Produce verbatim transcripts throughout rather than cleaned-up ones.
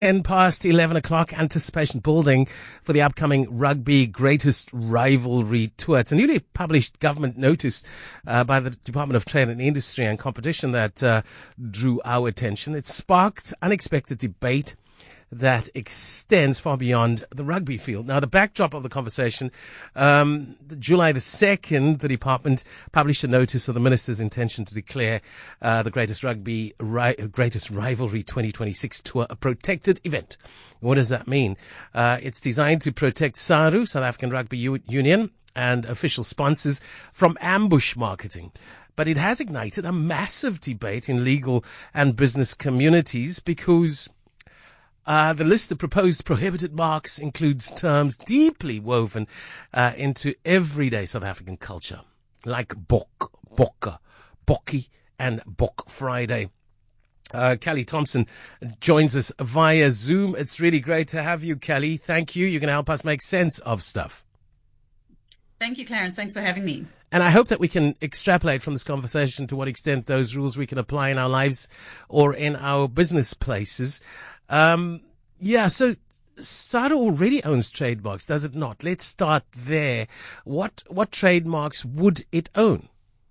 ten past eleven o'clock, anticipation building for the upcoming Rugby Greatest Rivalry Tour. It's a newly published government notice uh, by the Department of Trade and Industry and Competition that uh, drew our attention. It sparked unexpected debate that extends far beyond the rugby field. Now, the backdrop of the conversation, um, July the second, the department published a notice of the minister's intention to declare uh, the greatest rugby, ri- greatest rivalry twenty twenty-six tour a protected event. What does that mean? Uh, it's designed to protect SARU, South African Rugby U- Union, and official sponsors from ambush marketing. But it has ignited a massive debate in legal and business communities because Uh, the list of proposed prohibited marks includes terms deeply woven uh, into everyday South African culture, like Bok, Bokka, Bokkie, and Bok Friday. Uh, Kelly Thompson joins us via Zoom. It's really great to have you, Kelly. Thank you. You're going to help us make sense of stuff. Thank you, Clarence. Thanks for having me. And I hope that we can extrapolate from this conversation to what extent those rules we can apply in our lives or in our business places. Um, yeah, so SARU already owns trademarks, does it not? Let's start there. What what trademarks would it own?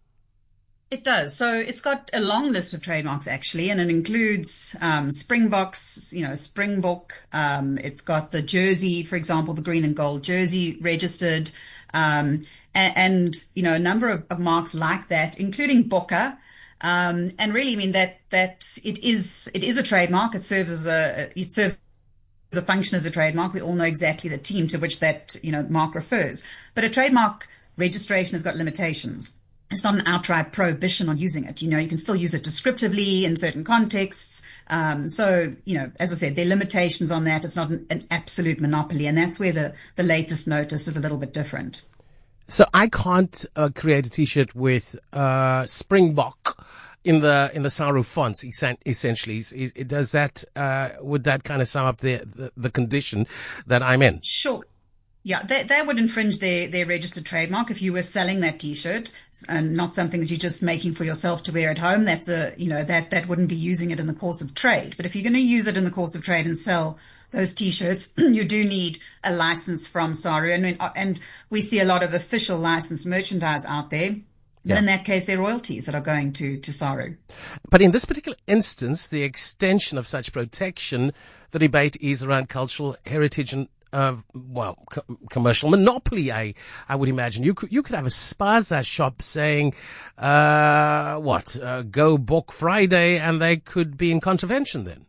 It does. So it's got a long list of trademarks, actually, and it includes um, Springboks, you know, Springbok. Um, it's got the jersey, for example, the green and gold jersey registered, um, and, and, you know, a number of, of marks like that, including Bokka. Um, and really, I mean, that, that it is, it is a trademark. It serves as a, it serves as a function as a trademark. We all know exactly the team to which that, you know, mark refers. But a trademark registration has got limitations. It's not an outright prohibition on using it. You know, you can still use it descriptively in certain contexts. Um, so, you know, as I said, there are limitations on that. It's not an, an absolute monopoly. And that's where the, the latest notice is a little bit different. So I can't uh, create a T-shirt with uh, Springbok in the in the SARU fonts. Essentially, is, is, does that uh, would that kind of sum up the, the the condition that I'm in? Sure. Yeah, that, that would infringe their, their registered trademark if you were selling that T-shirt and not something that you're just making for yourself to wear at home. That's a, you know, that, that wouldn't be using it in the course of trade. But if you're going to use it in the course of trade and sell those T-shirts, you do need a license from SARU. And, and we see a lot of official licensed merchandise out there. But yeah. In that case, they're royalties that are going to, to SARU. But in this particular instance, the extension of such protection, the debate is around cultural heritage and Uh, well, co- commercial monopoly, I, I would imagine. You could, you could have a spaza shop saying, uh, what, uh, go Bok Friday, and they could be in contravention then.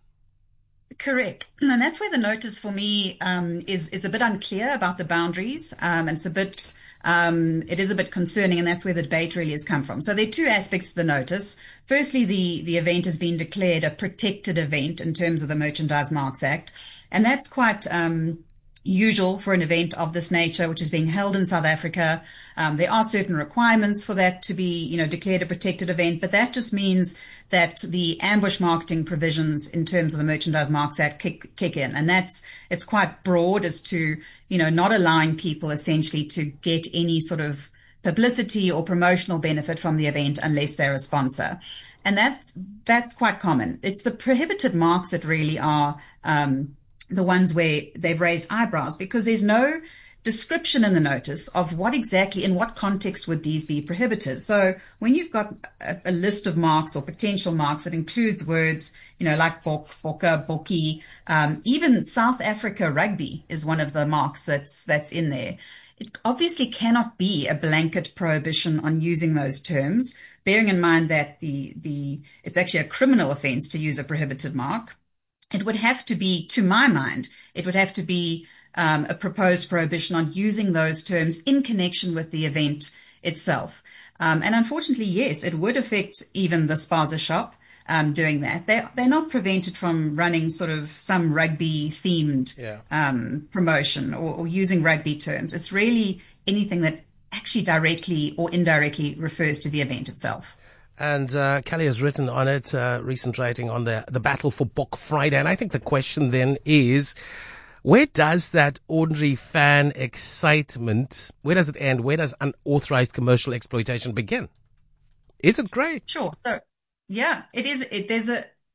Correct. And that's where the notice for me, um, is, is a bit unclear about the boundaries. Um, and it's a bit, um, it is a bit concerning, and that's where the debate really has come from. So there are two aspects to the notice. Firstly, the, the event has been declared a protected event in terms of the Merchandise Marks Act. And that's quite, um, usual for an event of this nature, which is being held in South Africa. Um, there are certain requirements for that to be, you know, declared a protected event, but that just means that the ambush marketing provisions in terms of the Merchandise Marks Act kick, kick in. And that's, it's quite broad as to, you know, not allowing people essentially to get any sort of publicity or promotional benefit from the event unless they're a sponsor. And that's, that's quite common. It's the prohibited marks that really are, um, the ones where they've raised eyebrows, because there's no description in the notice of what exactly, in what context would these be prohibited. So when you've got a, a list of marks or potential marks that includes words, you know, like Bok, Bokka, Bokkie, um, even South Africa Rugby is one of the marks that's, that's in there. It obviously cannot be a blanket prohibition on using those terms, bearing in mind that the, the, it's actually a criminal offense to use a prohibited mark. It would have to be, to my mind, it would have to be um, a proposed prohibition on using those terms in connection with the event itself. Um, and unfortunately, yes, it would affect even the spaza shop um, doing that. They're, they're not prevented from running sort of some rugby-themed yeah. um, promotion or, or using rugby terms. It's really anything that actually directly or indirectly refers to the event itself. And uh, Kelly has written on it, uh, recent writing on the, the battle for Bok Friday. And I think the question then is, where does that ordinary fan excitement, where does it end? Where does unauthorized commercial exploitation begin? Is it great? Sure. So, yeah, it is. It, there's a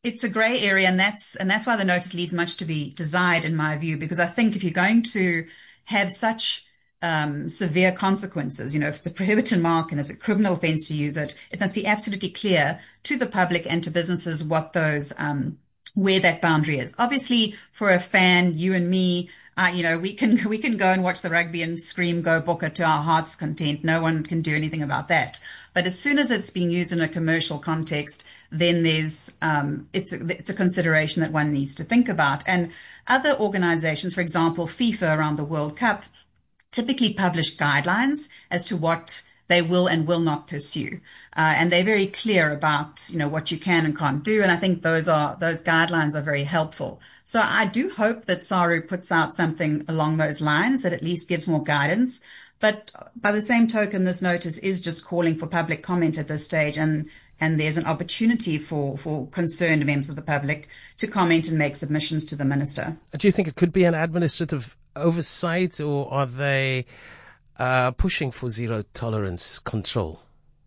It's a grey area, and that's and that's why the notice leaves much to be desired, in my view, because I think if you're going to have such um, severe consequences, you know, if it's a prohibited mark and it's a criminal offence to use it, it must be absolutely clear to the public and to businesses what those um, where that boundary is. Obviously, for a fan, you and me, uh, you know, we can we can go and watch the rugby and scream "Go Booker" to our heart's content. No one can do anything about that. But as soon as it's being used in a commercial context, then there's um, it's a, it's a consideration that one needs to think about. And other organizations, for example, FIFA around the World Cup, typically publish guidelines as to what they will and will not pursue, uh, and they're very clear about you know what you can and can't do. And I think those are those guidelines are very helpful. So I do hope that SARU puts out something along those lines that at least gives more guidance. But by the same token, this notice is just calling for public comment at this stage, and and there's an opportunity for, for concerned members of the public to comment and make submissions to the minister. Do you think it could be an administrative oversight, or are they uh, pushing for zero tolerance control?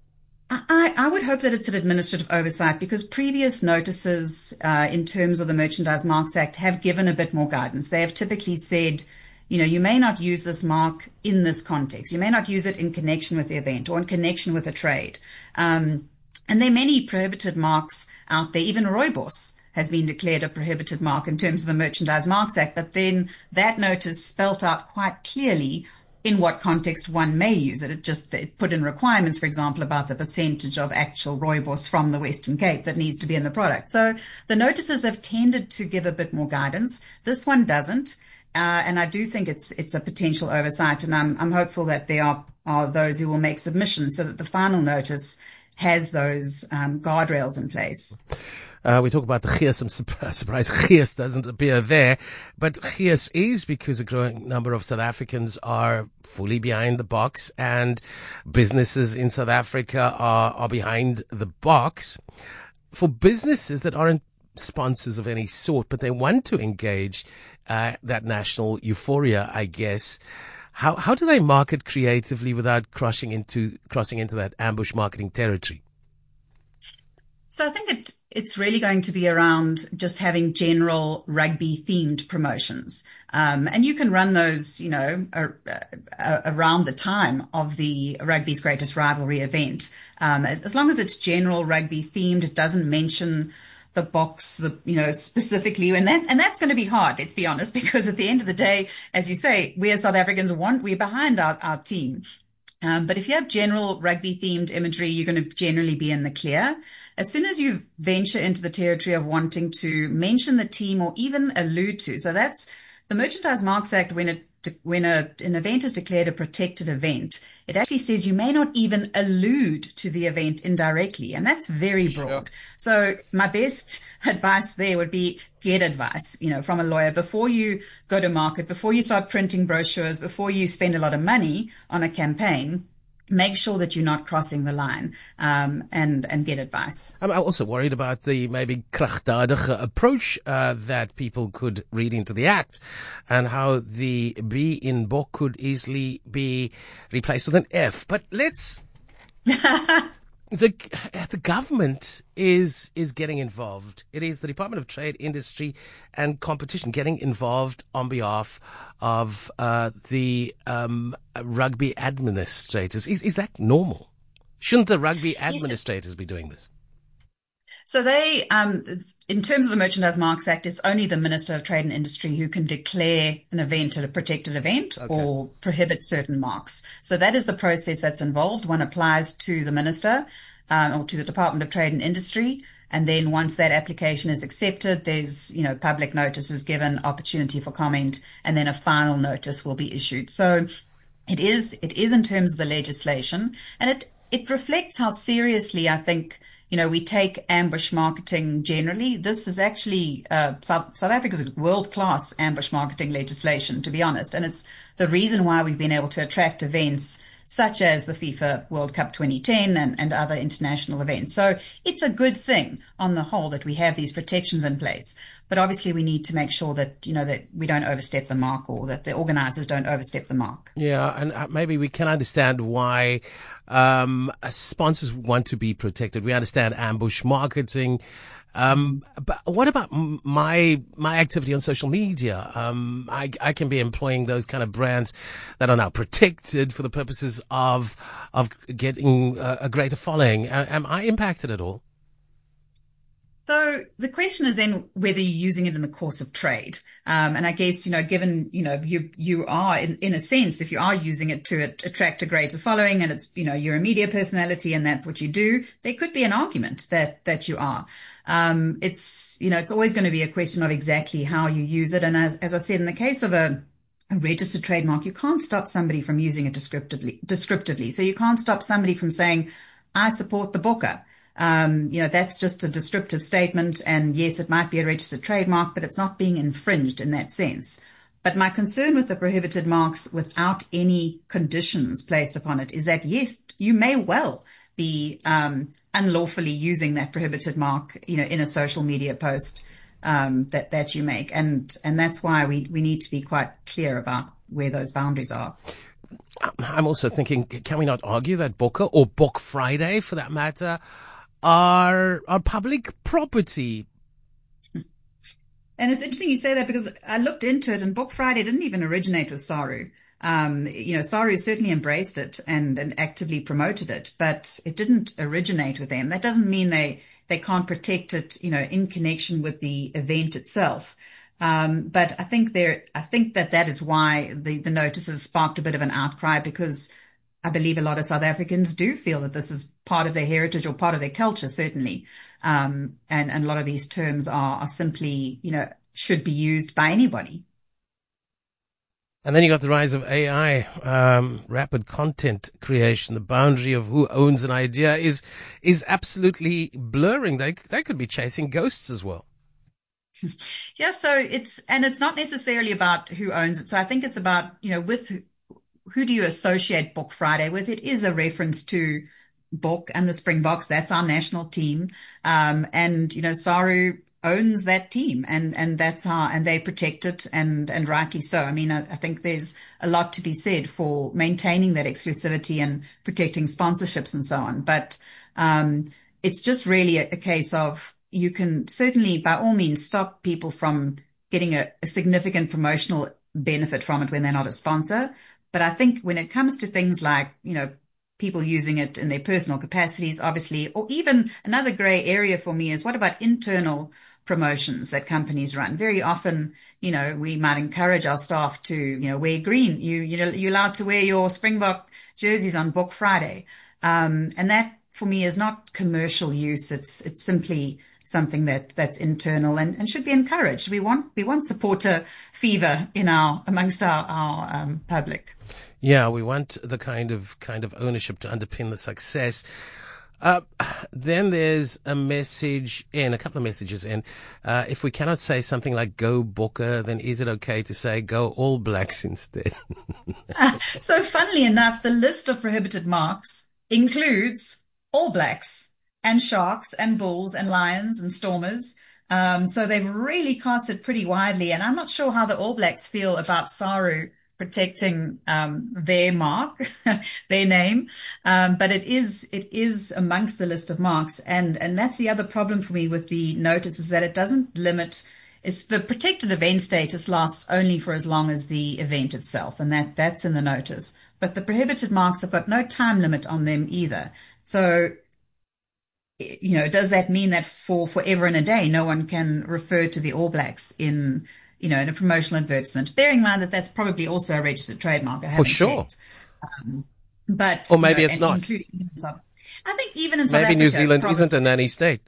I, I would hope that it's an administrative oversight, because previous notices uh, in terms of the Merchandise Marks Act have given a bit more guidance. They have typically said, you know, you may not use this mark in this context. You may not use it in connection with the event or in connection with a trade. Um, and there are many prohibited marks out there. Even rooibos has been declared a prohibited mark in terms of the Merchandise Marks Act. But then that notice spelt out quite clearly in what context one may use it. It just it put in requirements, for example, about the percentage of actual rooibos from the Western Cape that needs to be in the product. So the notices have tended to give a bit more guidance. This one doesn't. Uh, and I do think it's it's a potential oversight, and I'm I'm hopeful that there are, are those who will make submissions so that the final notice has those um, guardrails in place. Uh, we talk about the Gees. I'm surprised Gees doesn't appear there, but Gees is because a growing number of South Africans are fully behind the box, and businesses in South Africa are, are behind the box. For businesses that aren't sponsors of any sort, but they want to engage uh, that national euphoria, I guess. How how do they market creatively without crossing into crossing into that ambush marketing territory? So I think it it's really going to be around just having general rugby themed promotions, um, and you can run those, you know, a, a, around the time of the Rugby's Greatest Rivalry event, um, as, as long as it's general rugby themed. It doesn't mention the box, the, you know, specifically, and that, and that's going to be hard, let's be honest, because at the end of the day, as you say, we as South Africans want, we're behind our, our team. Um, but if you have general rugby themed imagery, you're going to generally be in the clear. As soon as you venture into the territory of wanting to mention the team or even allude to, so that's the Merchandise Marks Act. When it when a, an event is declared a protected event, it actually says you may not even allude to the event indirectly, and that's very broad. Sure. So my best advice there would be get advice, you know, from a lawyer before you go to market, before you start printing brochures, before you spend a lot of money on a campaign. Make sure that you're not crossing the line, um, and, and get advice. I'm also worried about the maybe krachtdadige approach uh, that people could read into the act, and how the B in Bok could easily be replaced with an F. But let's... The the government is is getting involved. It is the Department of Trade, Industry and Competition getting involved on behalf of uh, the um, rugby administrators. Is is that normal? Shouldn't the rugby administrators be doing this? So they, um, in terms of the Merchandise Marks Act, it's only the Minister of Trade and Industry who can declare an event a protected event, okay, or prohibit certain marks. So that is the process that's involved. One applies to the Minister um, or to the Department of Trade and Industry. And then once that application is accepted, there's, you know, public notice is given, opportunity for comment, and then a final notice will be issued. So it is, it is in terms of the legislation, and it, it reflects how seriously I think, you know, we take ambush marketing generally. This is actually uh, South, South Africa's world-class ambush marketing legislation, to be honest. And it's the reason why we've been able to attract events such as the FIFA World Cup twenty ten and, and other international events. So it's a good thing on the whole that we have these protections in place. But obviously we need to make sure that, you know, that we don't overstep the mark, or that the organizers don't overstep the mark. Yeah, and maybe we can understand why um, sponsors want to be protected. We understand ambush marketing Um, but what about m- my my activity on social media? Um, I, I can be employing those kind of brands that are now protected for the purposes of of getting a, a greater following. A- am I impacted at all? So the question is then whether you're using it in the course of trade. Um, and I guess, you know, given, you know, you, you are in, in a sense, if you are using it to attract a greater following and it's, you know, you're a media personality and that's what you do, there could be an argument that, that you are. Um, it's, you know, it's always going to be a question of exactly how you use it. And as, as I said, in the case of a, a registered trademark, you can't stop somebody from using it descriptively, descriptively. So you can't stop somebody from saying, I support the Booker. Um, you know, that's just a descriptive statement. And yes, it might be a registered trademark, but it's not being infringed in that sense. But my concern with the prohibited marks without any conditions placed upon it is that, yes, you may well be um, unlawfully using that prohibited mark, you know, in a social media post um, that, that you make. And, and that's why we, we need to be quite clear about where those boundaries are. I'm also thinking, can we not argue that Booker or Book Friday, for that matter, are are public property? And it's interesting you say that because I looked into it and Book Friday didn't even originate with SARU. Um, you know, SARU certainly embraced it and, and actively promoted it, but it didn't originate with them. That doesn't mean they, they can't protect it, you know, in connection with the event itself. Um, but I think there, I think that that is why the, the notices sparked a bit of an outcry, because I believe a lot of South Africans do feel that this is part of their heritage or part of their culture, certainly. Um, and, and a lot of these terms are, are simply, you know, should be used by anybody. And then you got the rise of A I, um, rapid content creation. The boundary of who owns an idea is is absolutely blurring. They they could be chasing ghosts as well. Yeah, so it's, and it's not necessarily about who owns it. So I think it's about, you know, with who, who do you associate Book Friday with? It is a reference to Book and the Springboks. That's our national team. Um, and, you know, SARU owns that team and, and that's how, and they protect it and, and rightly so. I mean, I, I think there's a lot to be said for maintaining that exclusivity and protecting sponsorships and so on. But, um, it's just really a, a case of, you can certainly by all means stop people from getting a, a significant promotional benefit from it when they're not a sponsor. But I think when it comes to things like, you know, people using it in their personal capacities, obviously, or even another gray area for me is what about internal promotions that companies run? Very often, you know, we might encourage our staff to, you know, wear green. You, you know, you're allowed to wear your Springbok jerseys on Book Friday. Um, and that for me is not commercial use. It's, it's simply something that that's internal and, and should be encouraged. We want we want supporter fever in our amongst our our um, public. Yeah, we want the kind of kind of ownership to underpin the success. Uh, then there's a message in, a couple of messages in. Uh, if we cannot say something like "Go Booker," then is it okay to say "Go All Blacks" instead? uh, so, funnily enough, the list of prohibited marks includes All Blacks and Sharks and Bulls and Lions and Stormers. Um, so they've really cast it pretty widely. And I'm not sure how the All Blacks feel about SARU protecting um, their mark, their name. Um, but it is it is amongst the list of marks. And, and that's the other problem for me with the notice is that it doesn't limit. It's the protected event status lasts only for as long as the event itself. And that that's in the notice. But the prohibited marks have got no time limit on them either. So, you know, does that mean that for forever and a day, no one can refer to the All Blacks in, you know, in a promotional advertisement? Bearing in mind that that's probably also a registered trademark. I haven't For sure. checked. Um, but, Or you maybe know, it's and not. including South, I think even in South Maybe Africa, New Zealand probably, isn't a nanny state.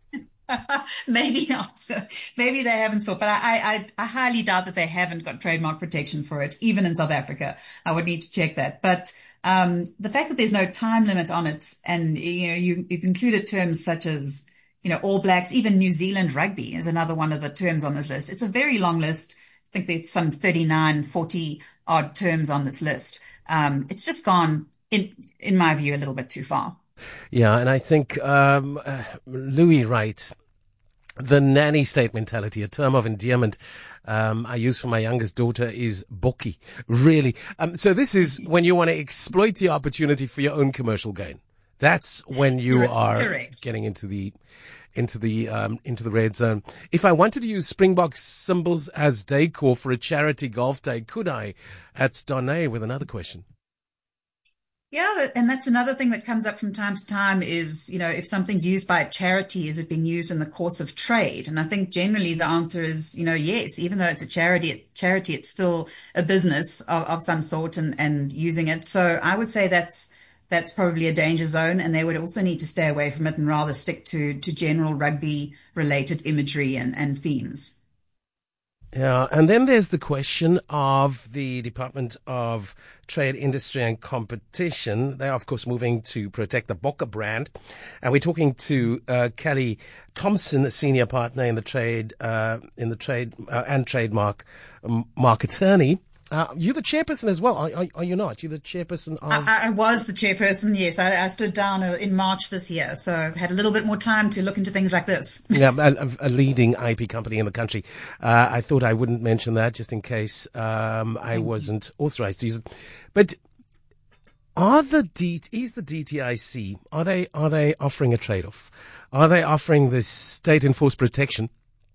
maybe not. Maybe they haven't sought, but I, I, I highly doubt that they haven't got trademark protection for it, even in South Africa. I would need to check that. But um, the fact that there's no time limit on it, and you know, you, you've included terms such as, you know, All Blacks, even New Zealand rugby is another one of the terms on this list. It's a very long list. I think there's some thirty-nine, forty odd terms on this list. Um, it's just gone, in in my view, a little bit too far. Yeah, and I think um, uh, Louis writes, the nanny state mentality, a term of endearment um, I use for my youngest daughter, is bookie, really. Um, so this is when you want to exploit the opportunity for your own commercial gain. That's when you Correct. are Correct. getting into the into the um, into the red zone. If I wanted to use Springbok symbols as decor for a charity golf day, could I? That's Donay with another question. Yeah, and that's another thing that comes up from time to time is, you know, if something's used by a charity, is it being used in the course of trade? And I think generally the answer is, you know, yes, even though it's a charity, charity, it's still a business of, of some sort and, and using it. So I would say that's, that's probably a danger zone, and they would also need to stay away from it and rather stick to, to general rugby related imagery and, and themes. Yeah, and then there's the question of the Department of Trade, Industry and Competition. They are, of course, moving to protect the Bokke brand. And we're talking to uh, Kelly Thompson, a senior partner in the trade, uh, in the trade uh, and trademark um, mark attorney. Uh, you're the chairperson as well, are, are, are you not? You're the chairperson of... I, I was the chairperson, yes. I, I stood down in March this year, so I've had a little bit more time to look into things like this. Yeah, a, a leading I P company in the country. Uh, I thought I wouldn't mention that just in case um, I Thank wasn't you. authorized to use it. But are the D, is the D T I C, are they, are they offering a trade-off? Are they offering this state-enforced protection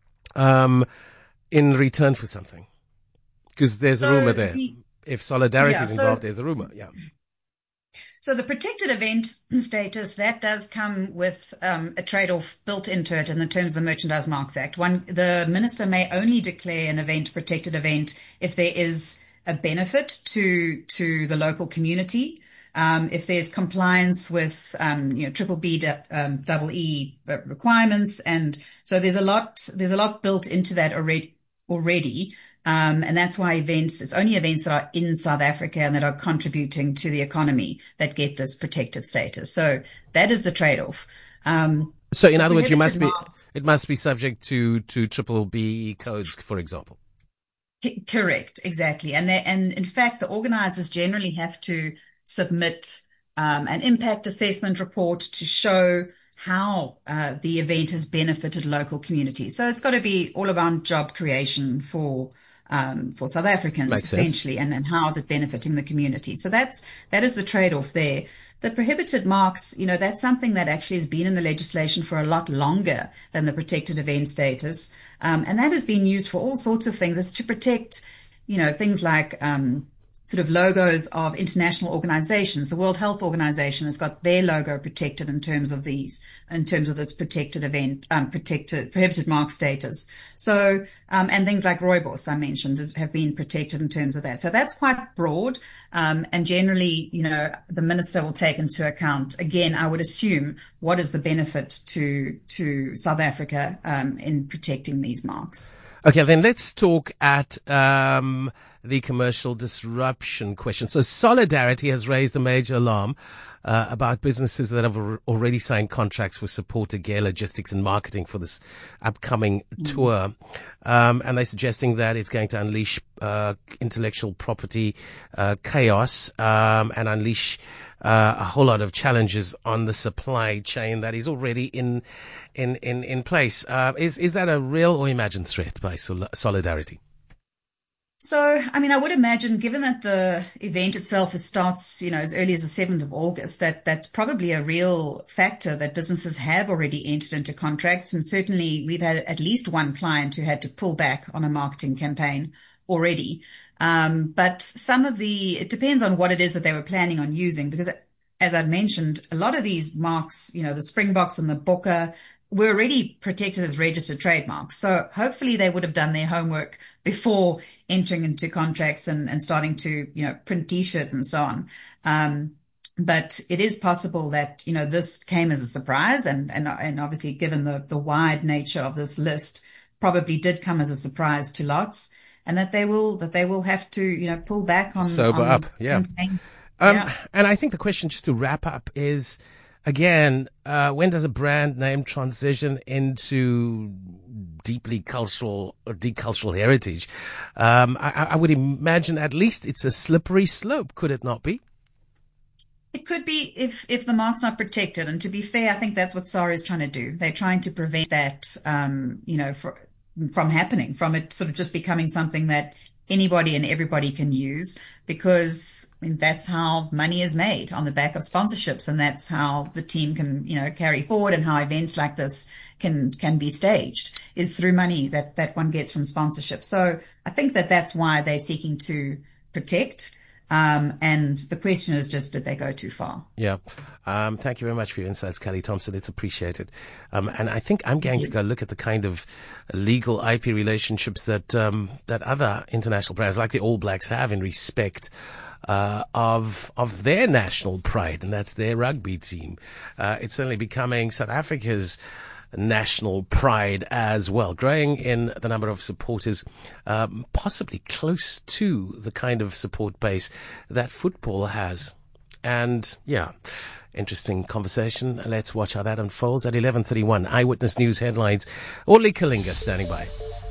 um, in return for something? Because there's so a rumor there. The, If solidarity yeah, is so, involved, there's a rumor. Yeah. So the protected event status, that does come with um, a trade-off built into it in the terms of the Merchandise Marks Act. One, the minister may only declare an event protected event if there is a benefit to to the local community. Um, if there's compliance with, um, you know, triple B, um, double E requirements, and so there's a lot, there's a lot built into that already. Already, um, and that's why events, it's only events that are in South Africa and that are contributing to the economy that get this protected status. So that is the trade-off. Um, so in other words, you must be, marks, it must be subject to to triple B codes, for example. Correct, exactly, and they, and in fact, the organisers generally have to submit um, an impact assessment report to show how uh, the event has benefited local communities. So it's got to be all around job creation for um, for South Africans, Makes essentially, sense. and, and how is it benefiting the community. So that's that is the trade-off there. The prohibited marks, you know, that's something that actually has been in the legislation for a lot longer than the protected event status, um, and that has been used for all sorts of things. It's to protect, you know, things like um, sort of logos of international organizations. The World Health Organization has got their logo protected in terms of these, in terms of this protected event, um, protected, prohibited mark status. So, um, and things like Rooibos I mentioned have been protected in terms of that. So that's quite broad. Um, and generally, you know, the minister will take into account, again, I would assume, what is the benefit to, to South Africa, um, in protecting these marks. Okay, then let's talk at um, the commercial disruption question. So Solidarity has raised a major alarm uh, about businesses that have already signed contracts for support to gear logistics and marketing for this upcoming mm. tour. Um, and they're suggesting that it's going to unleash uh, intellectual property uh, chaos um, and unleash Uh, a whole lot of challenges on the supply chain that is already in in in, in place. Uh, is is that a real or imagined threat by Sol- Solidarity? So, I mean, I would imagine, given that the event itself starts, you know, as early as the seventh of August, that that's probably a real factor that businesses have already entered into contracts. And certainly we've had at least one client who had to pull back on a marketing campaign already. Um, but some of the, it depends on what it is that they were planning on using, because as I mentioned, a lot of these marks, you know, the Springboks and the Bokke were already protected as registered trademarks. So hopefully they would have done their homework before entering into contracts and, and starting to, you know, print t-shirts and so on. Um, but it is possible that, you know, this came as a surprise, and, and, and obviously given the, the wide nature of this list, probably did come as a surprise to lots, and that they will, that they will have to, you know, pull back on, sober on up. Yeah. Um, yeah. And I think the question, just to wrap up, is, again, uh, when does a brand name transition into deeply cultural or decultural heritage? Um, I, I would imagine at least it's a slippery slope, could it not be? It could be if, if the mark's not protected. And to be fair, I think that's what SARA is trying to do. They're trying to prevent that, um, you know, for, from happening, from it sort of just becoming something that anybody and everybody can use, because I mean, that's how money is made, on the back of sponsorships, and that's how the team can, you know, carry forward, and how events like this can can be staged, is through money that that one gets from sponsorship. So I think that that's why they're seeking to protect. Um, and the question is just, did they go too far? Yeah. Um, thank you very much for your insights, Kelly Thompson. It's appreciated. Um, and I think I'm going to go look at the kind of legal I P relationships that um, that other international brands like the All Blacks have in respect uh, of of their national pride, and that's their rugby team. Uh, it's certainly becoming South Africa's national pride as well, growing in the number of supporters, um, possibly close to the kind of support base that football has. And yeah, interesting conversation. Let's watch how that unfolds at eleven thirty-one. Eyewitness News headlines. Orly Kalinga standing by.